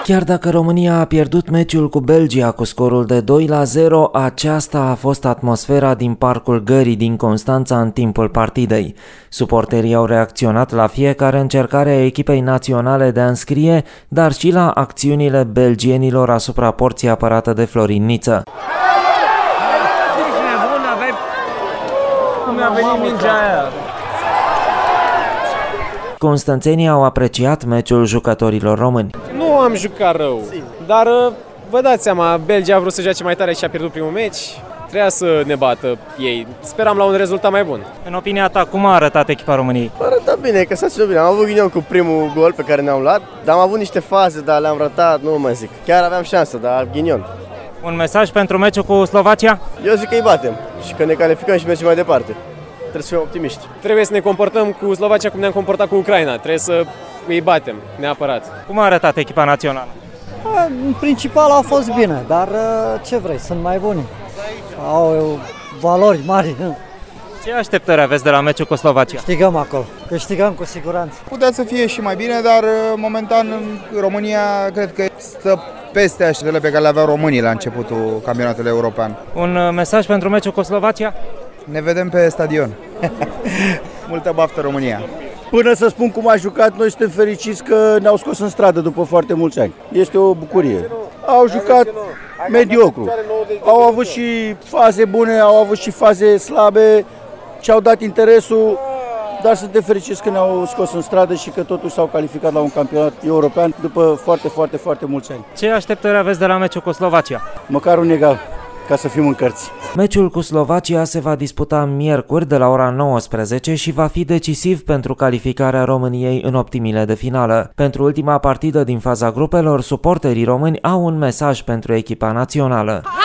Chiar dacă România a pierdut meciul cu Belgia cu scorul de 2-0, aceasta a fost atmosfera din Parcul Gării din Constanța în timpul partidei. Suporterii au reacționat la fiecare încercare a echipei naționale de a înscrie, dar și la acțiunile belgienilor asupra porții apărată de Florin Niță. Cum a venit mingea aia? Constanțenii au apreciat meciul jucătorilor români. Nu am jucat rău, dar vă dați seama, Belgia a vrut să joace mai tare și a pierdut primul meci. Trebuia să ne bată ei. Speram la un rezultat mai bun. În opinia ta, cum a arătat echipa României? A arătat bine, că s-a ținut bine. Am avut ghinion cu primul gol pe care ne-am luat, dar am avut niște faze, dar le-am ratat, nu mă zic. Chiar aveam șansă, dar ghinion. Un mesaj pentru meciul cu Slovacia? Eu zic că îi batem și că ne calificăm și mergem mai departe. Trebuie să fim optimiști. Trebuie să ne comportăm cu Slovacia cum ne-am comportat cu Ucraina. Trebuie să îi batem, neapărat. Cum a arătat echipa națională? În principal a fost bine, dar ce vrei, sunt mai buni. Au valori mari. Ce așteptări aveți de la meciul cu Slovacia? Câștigăm acolo, câștigăm cu siguranță. Putea să fie și mai bine, dar momentan România cred că stă peste așteptările pe care le aveau românii la începutul campionatului european. Un mesaj pentru meciul cu Slovacia? Ne vedem pe stadion. Multă baftă România! Până să spun cum a jucat, noi suntem fericiți că ne-au scos în stradă după foarte mulți ani. Este o bucurie. Au jucat mediocru. Au avut și faze bune, au avut și faze slabe, și-au dat interesul, dar suntem fericiți că ne-au scos în stradă și că totuși s-au calificat la un campionat european după foarte mulți ani. Ce așteptări aveți de la meciul cu Slovacia? Măcar un egal, ca să fim în cărți. Meciul cu Slovacia se va disputa miercuri de la ora 19 și va fi decisiv pentru calificarea României în optimile de finală. Pentru ultima partidă din faza grupelor, suporterii români au un mesaj pentru echipa națională.